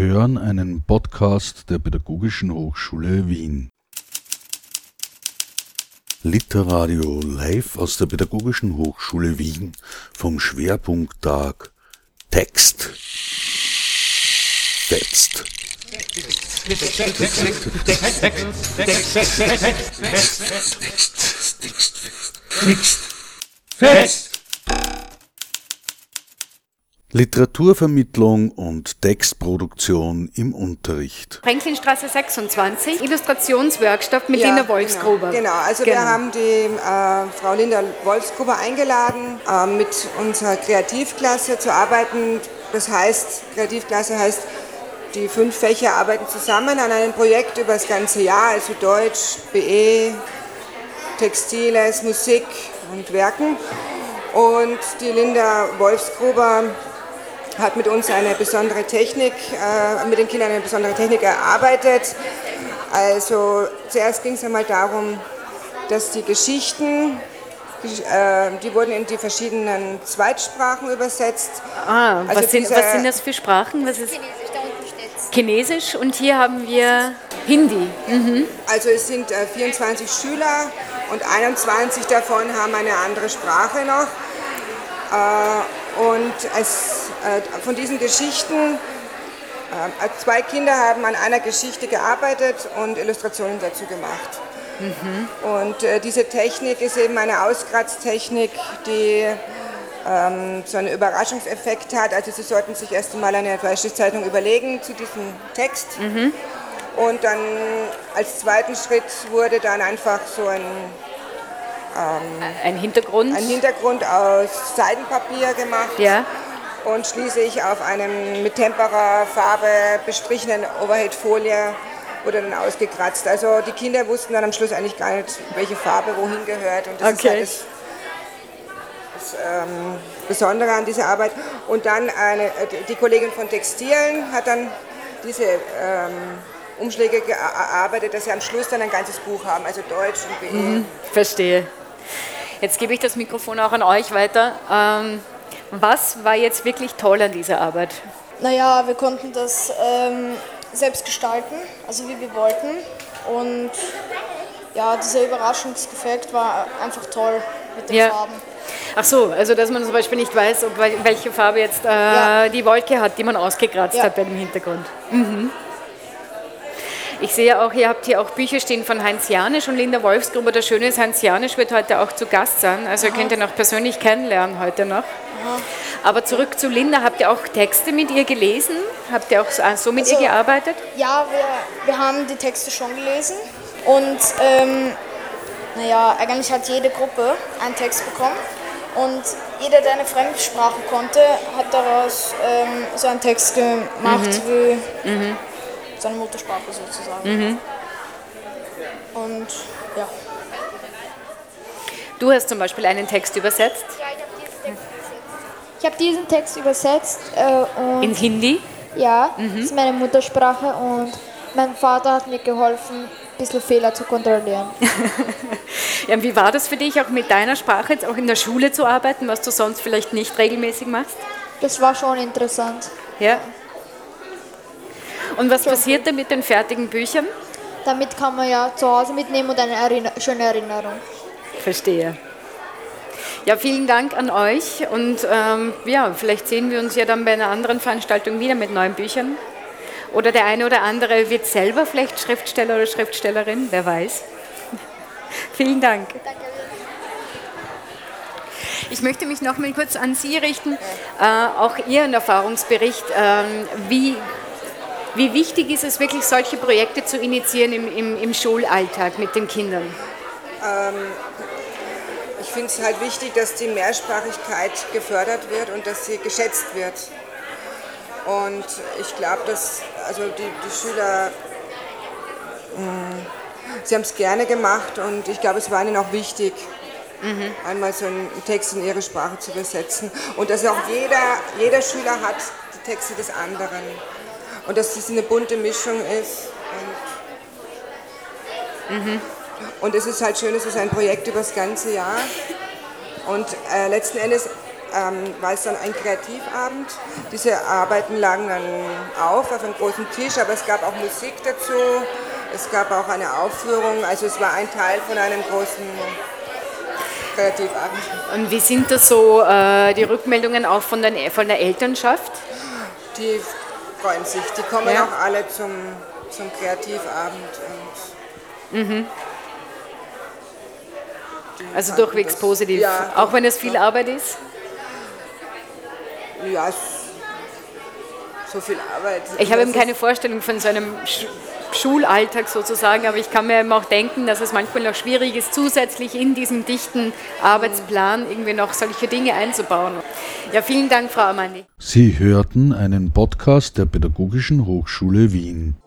hören einen Podcast der Pädagogischen Hochschule Wien. Literadio live aus der Pädagogischen Hochschule Wien vom Schwerpunkttag Text. Fetzt. Literaturvermittlung und Textproduktion im Unterricht. Franklinstraße 26, Illustrationsworkshop mit Linda Wolfsgruber. Genau, also wir haben die Frau Linda Wolfsgruber eingeladen, mit unserer Kreativklasse zu arbeiten. Das heißt, Kreativklasse heißt, die 5 Fächer arbeiten zusammen an einem Projekt über das ganze Jahr, also Deutsch, BE, Textiles, Musik und Werken. Und die Linda Wolfsgruber hat mit uns eine besondere Technik, mit den Kindern eine besondere Technik erarbeitet. Also zuerst ging es einmal darum, dass die Geschichten, die wurden in die verschiedenen Zweitsprachen übersetzt. Also was sind das für Sprachen? Was ist Chinesisch, da unten steht's. Chinesisch und hier haben wir Hindi. Also es sind 24 Schüler und 21 davon haben eine andere Sprache noch. Und von diesen Geschichten, 2 Kinder haben an einer Geschichte gearbeitet und Illustrationen dazu gemacht. Und diese Technik ist eben eine Auskratztechnik, die so einen Überraschungseffekt hat. Also Sie sollten sich erst einmal eine Zeitung überlegen zu diesem Text. Und dann als zweiten Schritt wurde dann einfach so ein Hintergrund aus Seidenpapier gemacht. Ja. Und schließlich auf einem mit Tempera-Farbe bestrichenen Overhead-Folie wurde dann ausgekratzt. Also die Kinder wussten dann am Schluss eigentlich gar nicht, welche Farbe wohin gehört. Und das ist halt das Besondere an dieser Arbeit. Und dann die Kollegin von Textilen hat dann diese Umschläge gearbeitet, dass sie am Schluss dann ein ganzes Buch haben, also Deutsch und BE. Verstehe. Jetzt gebe ich das Mikrofon auch an euch weiter. Was war jetzt wirklich toll an dieser Arbeit? Naja, wir konnten das selbst gestalten, also wie wir wollten. Und ja, dieser Überraschungseffekt war einfach toll mit den Farben. Ach so, also dass man zum Beispiel nicht weiß, welche Farbe jetzt die Wolke hat, die man ausgekratzt hat bei dem Hintergrund. Ich sehe auch, ihr habt hier auch Bücher stehen von Heinz Janisch und Linda Wolfsgruber. Das Schöne ist, Heinz Janisch wird heute auch zu Gast sein. Also ihr könnt ihn auch persönlich kennenlernen heute noch. Aber zurück zu Linda, habt ihr auch Texte mit ihr gelesen? Habt ihr auch so mit ihr gearbeitet? Ja, wir haben die Texte schon gelesen. Und eigentlich hat jede Gruppe einen Text bekommen. Und jeder, der eine Fremdsprache konnte, hat daraus so einen Text gemacht wie seine Muttersprache sozusagen. Und ja. Du hast zum Beispiel einen Text übersetzt? Ja, ich habe diesen Text übersetzt. In Hindi? Ja, das ist meine Muttersprache und mein Vater hat mir geholfen, ein bisschen Fehler zu kontrollieren. Ja, und wie war das für dich, auch mit deiner Sprache jetzt auch in der Schule zu arbeiten, was du sonst vielleicht nicht regelmäßig machst? Das war schon interessant. Ja. Und was passiert denn mit den fertigen Büchern? Damit kann man ja zu Hause mitnehmen und eine schöne Erinnerung. Verstehe. Ja, vielen Dank an euch und vielleicht sehen wir uns ja dann bei einer anderen Veranstaltung wieder mit neuen Büchern. Oder der eine oder andere wird selber vielleicht Schriftsteller oder Schriftstellerin, wer weiß. Vielen Dank. Danke. Ich möchte mich noch mal kurz an Sie richten, auch Ihren Erfahrungsbericht. Wie wichtig ist es wirklich, solche Projekte zu initiieren im Schulalltag mit den Kindern? Ich finde es halt wichtig, dass die Mehrsprachigkeit gefördert wird und dass sie geschätzt wird. Und ich glaube, dass die Schüler, sie haben es gerne gemacht und ich glaube, es war ihnen auch wichtig, einmal so einen Text in ihre Sprache zu übersetzen. Und dass auch jeder Schüler hat die Texte des anderen. Und dass es eine bunte Mischung ist. Und es ist halt schön, es ist ein Projekt über das ganze Jahr. Und letzten Endes war es dann ein Kreativabend. Diese Arbeiten lagen dann auf einem großen Tisch, aber es gab auch Musik dazu, es gab auch eine Aufführung, also es war ein Teil von einem großen Kreativabend. Und wie sind das so die Rückmeldungen auch von der Elternschaft? Die freuen sich, die kommen Ja. auch alle zum Kreativabend. Und Also fanden durchwegs das- positiv, Ja, auch wenn es viel Arbeit ist? ja, so viel Arbeit. Ich habe eben Das keine Vorstellung von so einem Schulalltag sozusagen, aber ich kann mir eben auch denken, dass es manchmal noch schwierig ist, zusätzlich in diesem dichten Arbeitsplan irgendwie noch solche Dinge einzubauen. Ja, vielen Dank, Frau Amandi. Sie hörten einen Podcast der Pädagogischen Hochschule Wien.